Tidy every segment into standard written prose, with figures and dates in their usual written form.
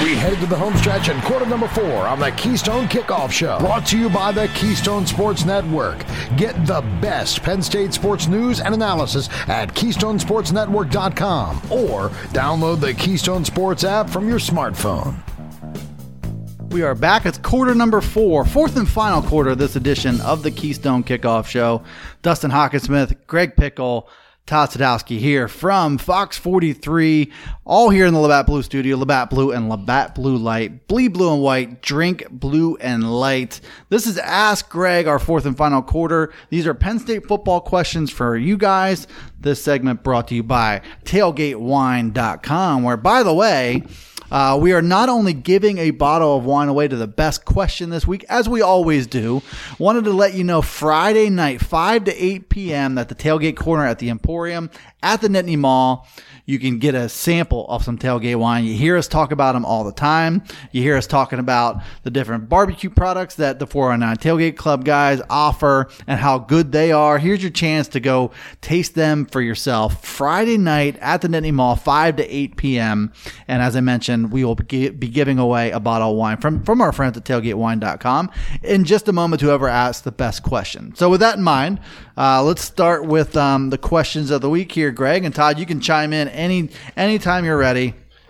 We head to the home stretch in quarter number 4 on the Keystone Kickoff Show. Brought to you by the Keystone Sports Network. Get the best Penn State sports news and analysis at KeystoneSportsNetwork.com or download the Keystone Sports app from your smartphone. We are back. It's quarter number 4, fourth and final quarter of this edition of the Keystone Kickoff Show. Dustin Hockensmith, Greg Pickle, Todd Sadowski here from Fox 43, all here in the Labatt Blue studio. Labatt Blue and Labatt Blue Light. Bleed blue and white. Drink blue and light. This is Ask Greg, our fourth and final quarter. These are Penn State football questions for you guys. This segment brought to you by TailgateWine.com, where, by the way, we are not only giving a bottle of wine away to the best question this week, as we always do. Wanted to let you know Friday night, 5 to 8 p.m. at the Tailgate Corner at the Emporium at the Nittany Mall. You can get a sample of some tailgate wine. You hear us talk about them all the time. You hear us talking about the different barbecue products that the 409 Tailgate Club guys offer and how good they are. Here's your chance to go taste them for yourself. Friday night at the Nittany Mall, 5 to 8 p.m. And as I mentioned, we will be giving away a bottle of wine from our friends at TailgateWine.com in just a moment to whoever asks the best question. So with that in mind, let's start with the questions of the week here, Greg. And Todd, you can chime in anytime you're ready.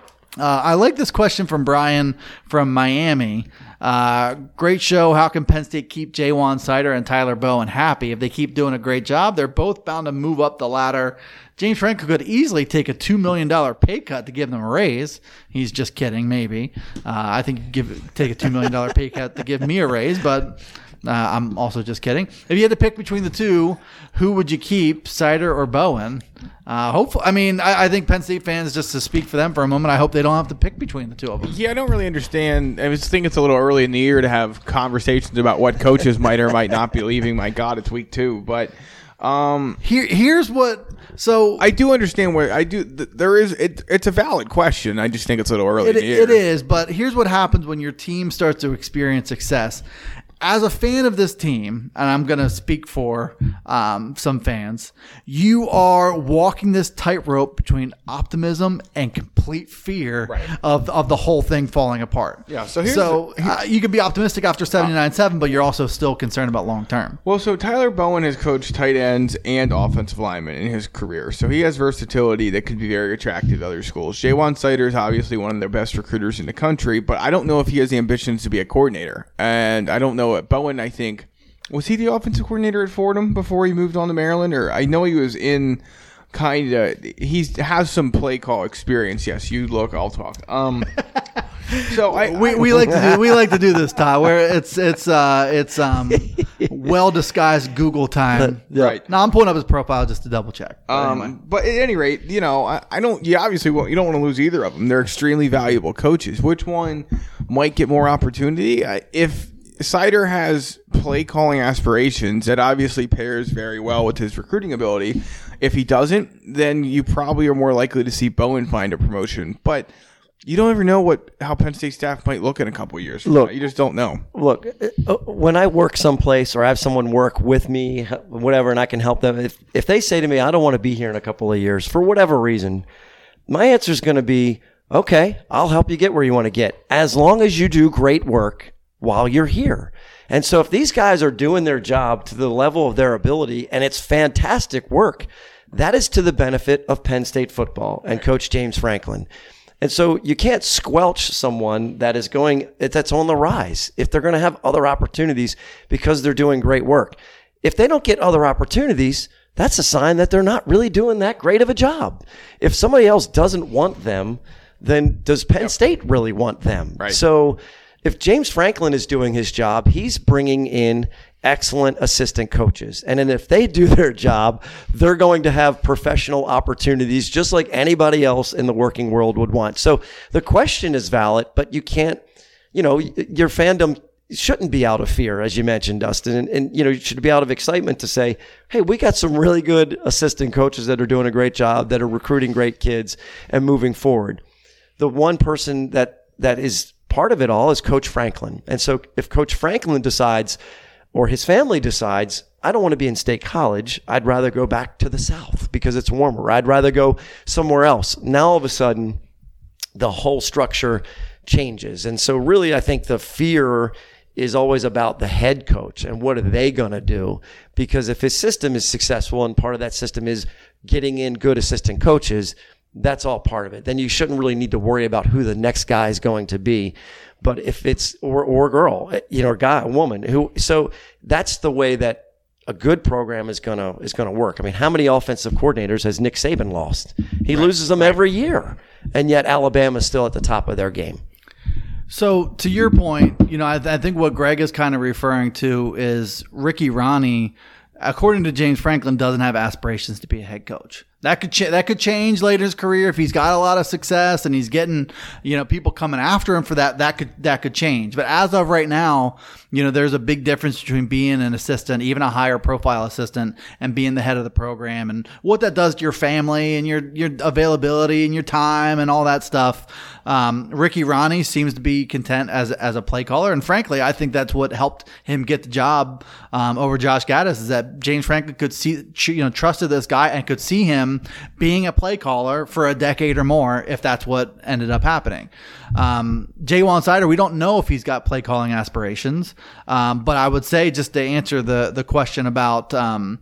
I like this question from Brian from Miami. Great show. How can Penn State keep Ja'Juan Seider and Tyler Bowen happy? If they keep doing a great job, they're both bound to move up the ladder. James Franklin could easily take a $2 million pay cut to give them a raise. He's just kidding, maybe. I think take a $2 million pay cut to give me a raise, but I'm also just kidding. If you had to pick between the two, who would you keep, Seider or Bowen? Hopefully, I think Penn State fans, just to speak for them for a moment, I hope they don't have to pick between the two of them. Yeah, I don't really understand. I just think it's a little early in the year to have conversations about what coaches might or might not be leaving. My God, it's week 2, but here's what. So I do understand where I do. There is it's a valid question. I just think it's a little early in the year. It is, but here's what happens when your team starts to experience success. As a fan of this team, and I'm going to speak for some fans, you are walking this tightrope between optimism and complete fear of the whole thing falling apart. Yeah. You could be optimistic after 79-7, but you're also still concerned about long term. Well, so Tyler Bowen has coached tight ends and offensive linemen in his career, so he has versatility that could be very attractive to other schools. Ja'Juan Seider is obviously one of their best recruiters in the country, but I don't know if he has the ambitions to be a coordinator, and I don't know. Bowen, I think, was he the offensive coordinator at Fordham before he moved on to Maryland? Or I know he was in kind of. He has some play call experience. Yes, you look. I'll talk. So we like to do this, Todd, where it's well disguised Google time. Right now, I'm pulling up his profile just to double check. But at any rate, I don't. You obviously you don't want to lose either of them. They're extremely valuable coaches. Which one might get more opportunity? If Seider has play calling aspirations, that obviously pairs very well with his recruiting ability. If he doesn't, then you probably are more likely to see Bowen find a promotion. But you don't ever know how Penn State staff might look in a couple of years from now. You just don't know. Look, when I work someplace or I have someone work with me, whatever, and I can help them, if they say to me, I don't want to be here in a couple of years for whatever reason, my answer is going to be, okay, I'll help you get where you want to get, as long as you do great work while you're here. And so if these guys are doing their job to the level of their ability, and it's fantastic work, that is to the benefit of Penn State football and Coach James Franklin. And so you can't squelch someone that's on the rise if they're going to have other opportunities because they're doing great work. If they don't get other opportunities, that's a sign that they're not really doing that great of a job. If somebody else doesn't want them, then does Penn State really want them? Right. So if James Franklin is doing his job, he's bringing in excellent assistant coaches. And then if they do their job, they're going to have professional opportunities just like anybody else in the working world would want. So the question is valid, but you can't, your fandom shouldn't be out of fear, as you mentioned, Dustin. And you should be out of excitement to say, hey, we got some really good assistant coaches that are doing a great job, that are recruiting great kids and moving forward. The one person that is part of it all is Coach Franklin. And so if Coach Franklin decides, or his family decides, I don't want to be in State College, I'd rather go back to the South because it's warmer. I'd rather go somewhere else. Now all of a sudden, the whole structure changes. And so really, I think the fear is always about the head coach and what are they going to do? Because if his system is successful and part of that system is getting in good assistant coaches, that's all part of it. Then you shouldn't really need to worry about who the next guy is going to be. But if it's, or girl, or guy, woman, so that's the way that a good program is gonna work. I mean, how many offensive coordinators has Nick Saban lost? He loses them every year, and yet Alabama's still at the top of their game. So to your point, I think what Greg is kind of referring to is Ricky Rahne, according to James Franklin, doesn't have aspirations to be a head coach. That could change later in his career if he's got a lot of success and he's getting, people coming after him for that. That could change. But as of right now, there's a big difference between being an assistant, even a higher profile assistant, and being the head of the program, and what that does to your family and your availability and your time and all that stuff. Ricky Rahne seems to be content as a play caller, and frankly, I think that's what helped him get the job over Josh Gattis, is that James Franklin could see, trusted this guy and could see him being a play caller for a decade or more if that's what ended up happening. Ja'Juan Seider, we don't know if he's got play calling aspirations, but I would say, just to answer the question about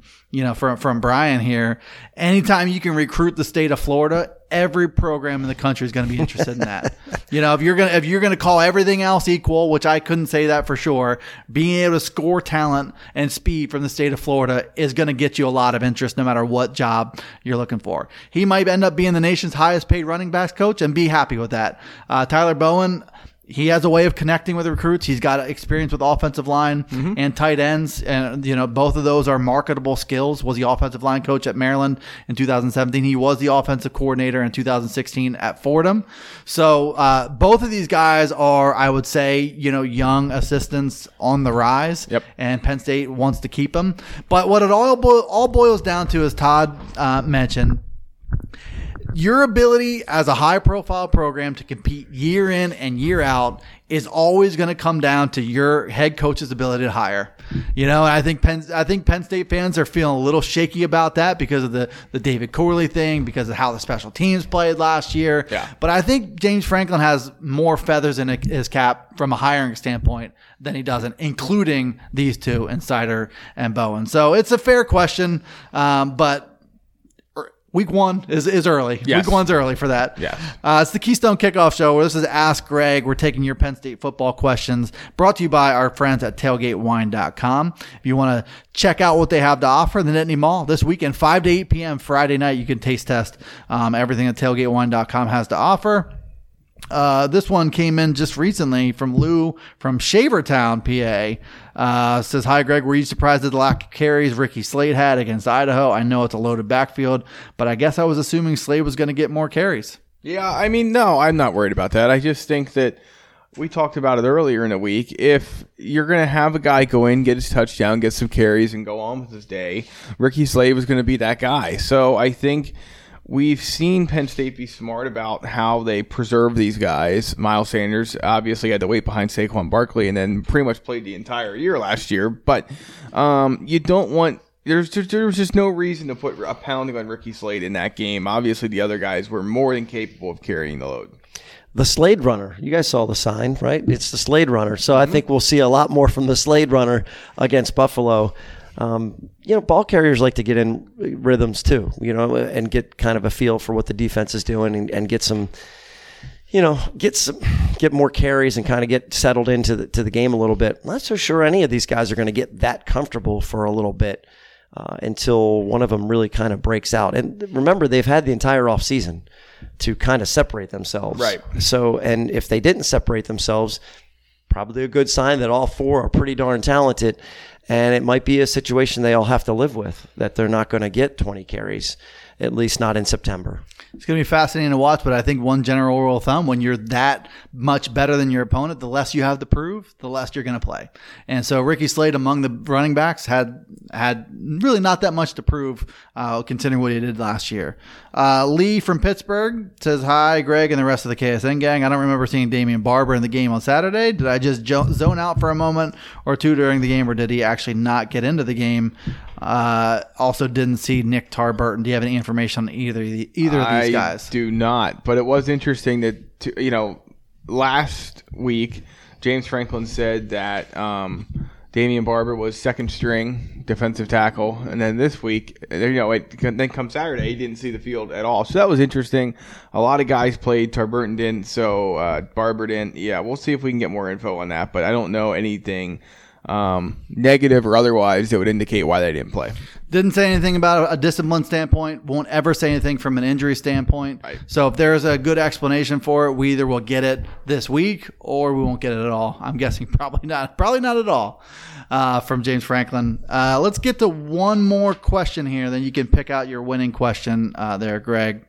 from Brian here, anytime you can recruit the state of Florida, every program in the country is going to be interested in that. If you're going to call everything else equal, which I couldn't say that for sure, being able to score talent and speed from the state of Florida is going to get you a lot of interest no matter what job you're looking for. He might end up being the nation's highest paid running backs coach and be happy with that. Tyler Bowen, he has a way of connecting with recruits. He's got experience with offensive line and tight ends. And, both of those are marketable skills. Was the offensive line coach at Maryland in 2017. He was the offensive coordinator in 2016 at Fordham. So both of these guys are, I would say, young assistants on the rise. Yep. And Penn State wants to keep them. But what it all boils down to, as Todd mentioned, your ability as a high-profile program to compete year in and year out is always going to come down to your head coach's ability to hire. And I think Penn State fans are feeling a little shaky about that because of the David Corley thing, because of how the special teams played last year. Yeah. But I think James Franklin has more feathers in his cap from a hiring standpoint than he doesn't, including these two, in Seider and Bowen. So it's a fair question, but Week 1 is early. Yes. Week 1's early for that. Yes. It's the Keystone Kickoff Show. This is Ask Greg. We're taking your Penn State football questions, brought to you by our friends at tailgatewine.com. If you want to check out what they have to offer in the Nittany Mall this weekend, 5 to 8 p.m. Friday night, you can taste test everything that tailgatewine.com has to offer. This one came in just recently from Lou from Shavertown, PA. Says, hi, Greg. Were you surprised at the lack of carries Ricky Slade had against Idaho? I know it's a loaded backfield, but I guess I was assuming Slade was going to get more carries. Yeah, no, I'm not worried about that. I just think that we talked about it earlier in the week. If you're going to have a guy go in, get his touchdown, get some carries, and go on with his day, Ricky Slade was going to be that guy. So I think we've seen Penn State be smart about how they preserve these guys. Miles Sanders obviously had to wait behind Saquon Barkley and then pretty much played the entire year last year. But you don't want – there's just no reason to put a pounding on Ricky Slade in that game. Obviously, the other guys were more than capable of carrying the load. The Slade Runner. You guys saw the sign, right? It's the Slade Runner. So I think we'll see a lot more from the Slade Runner against Buffalo. Ball carriers like to get in rhythms too, and get kind of a feel for what the defense is doing and get some, get more carries and kind of get settled into the game a little bit. I'm not so sure any of these guys are going to get that comfortable for a little bit until one of them really kind of breaks out. And remember, they've had the entire offseason to kind of separate themselves. Right. So, and if they didn't separate themselves, probably a good sign that all four are pretty darn talented. And it might be a situation they all have to live with, that they're not going to get 20 carries, at least not in September. It's going to be fascinating to watch, but I think one general rule of thumb, when you're that much better than your opponent, the less you have to prove, the less you're going to play. And so Ricky Slade, among the running backs, had really not that much to prove, considering what he did last year. Lee from Pittsburgh says, hi, Greg and the rest of the KSN gang. I don't remember seeing Damian Barber in the game on Saturday. Did I just zone out for a moment or two during the game, or did he actually not get into the game? Also didn't see Nick Tarburton. Do you have any information on either of these guys? I do not, but it was interesting that, last week, James Franklin said that Damian Barber was second string defensive tackle, and then this week, then come Saturday, he didn't see the field at all. So that was interesting. A lot of guys played. Tarburton didn't, so Barber didn't. Yeah, we'll see if we can get more info on that, but I don't know anything negative or otherwise that would indicate why they didn't play. Didn't say anything about a discipline standpoint. Won't ever say anything from an injury standpoint. Right. So if there's a good explanation for it, we either will get it this week or we won't get it at all. I'm guessing probably not at all from James Franklin. Let's get to one more question here. Then you can pick out your winning question there, Greg.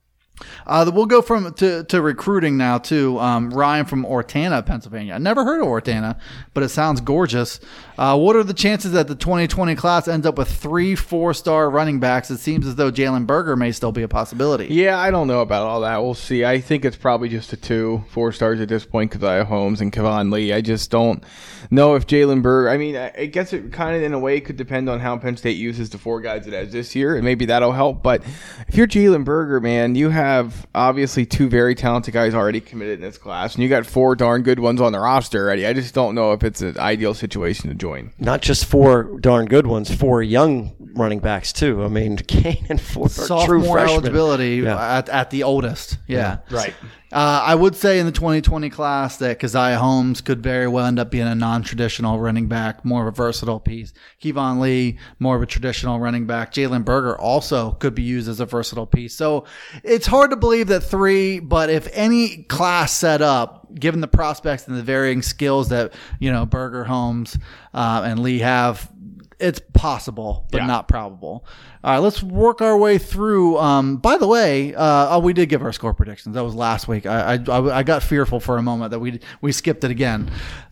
We'll go to recruiting now too. Ryan from Ortana, Pennsylvania. I never heard of Ortana, but it sounds gorgeous. What are the chances that the 2020 class ends up with 3 4-star running backs? It seems as though Jalen Berger may still be a possibility. Yeah, I don't know about all that. We'll see. I think it's probably just the 2 4-stars at this point, Keziah Holmes and Kevon Lee. I just don't know if Jalen Berger. I mean, I guess it kind of in a way could depend on how Penn State uses the 4 guys it has this year, and maybe that'll help. But if you're Jalen Berger, man, you have obviously 2 very talented guys already committed in this class, and you got 4 darn good ones on the roster already. I just don't know if it's an ideal situation to join. Not just 4 darn good ones, 4 young running backs too. I mean, Kane and 4 sophomore true freshmen. Eligibility at the oldest. Yeah. Right. I would say in the 2020 class that Keziah Holmes could very well end up being a non-traditional running back, more of a versatile piece. Kevon Lee, more of a traditional running back. Jalen Berger also could be used as a versatile piece. So it's hard to believe that 3, but if any class set up, given the prospects and the varying skills that, Berger, Holmes, and Lee have, it's possible, but not probable. All right, let's work our way through. By the way, we did give our score predictions. That was last week. I got fearful for a moment that we skipped it again.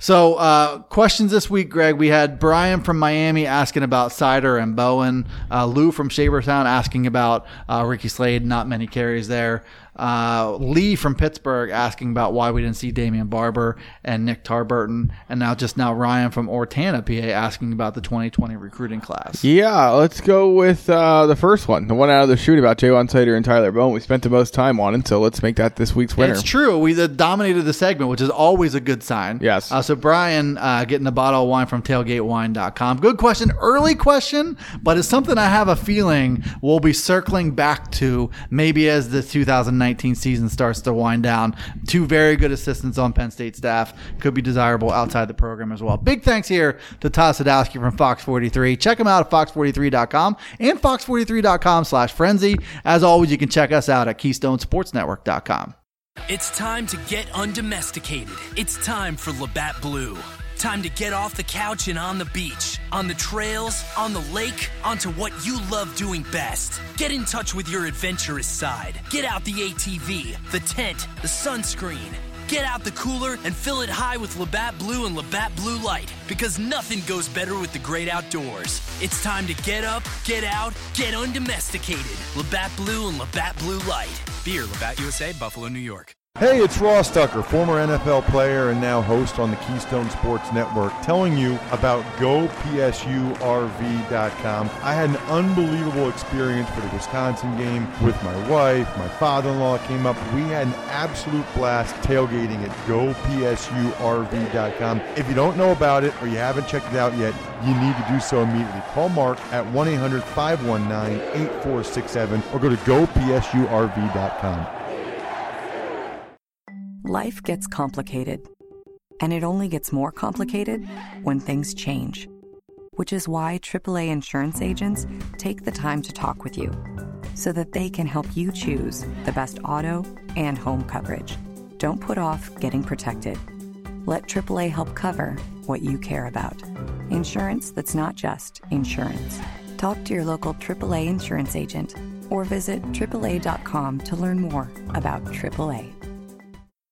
So questions this week, Greg. We had Brian from Miami asking about Sider and Bowen. Lou from Shavertown asking about Ricky Slade. Not many carries there. Lee from Pittsburgh asking about why we didn't see Damian Barber and Nick Tarburton, and now Ryan from Ortana, PA, asking about the 2020 recruiting class. Yeah, let's go with the first one, the one out of the chute about Jaywan Sider and Tyler Bowen. We spent the most time on it, so let's make that this week's winner. It's true. We dominated the segment, which is always a good sign. Yes. So Brian getting a bottle of wine from tailgatewine.com. Good question. Early question, but it's something I have a feeling we'll be circling back to maybe as the 2019 season starts to wind down. 2 very good assistants on Penn State staff. Could be desirable outside the program as well. Big thanks here to Todd Sadowski from Fox 43. Check him out at fox43.com and fox43.com/frenzy. As always, you can check us out at KeystoneSportsNetwork.com. It's time to get undomesticated. It's time for Labatt Blue. Time to get off the couch and on the beach, on the trails, on the lake, onto what you love doing best. Get in touch with your adventurous side. Get out the ATV, the tent, the sunscreen. Get out the cooler and fill it high with Labatt Blue and Labatt Blue Light, because nothing goes better with the great outdoors. It's time to get up, get out, get undomesticated. Labatt Blue and Labatt Blue Light. Beer, Labatt USA, Buffalo, New York. Hey, it's Ross Tucker, former NFL player and now host on the Keystone Sports Network, telling you about GoPSURV.com. I had an unbelievable experience for the Wisconsin game with my wife. My father-in-law came up. We had an absolute blast tailgating at GoPSURV.com. If you don't know about it or you haven't checked it out yet, you need to do so immediately. Call Mark at 1-800-519-8467 or go to GoPSURV.com. Life gets complicated, and it only gets more complicated when things change, which is why AAA insurance agents take the time to talk with you so that they can help you choose the best auto and home coverage. Don't put off getting protected. Let AAA help cover what you care about. Insurance that's not just insurance. Talk to your local AAA insurance agent or visit AAA.com to learn more about AAA.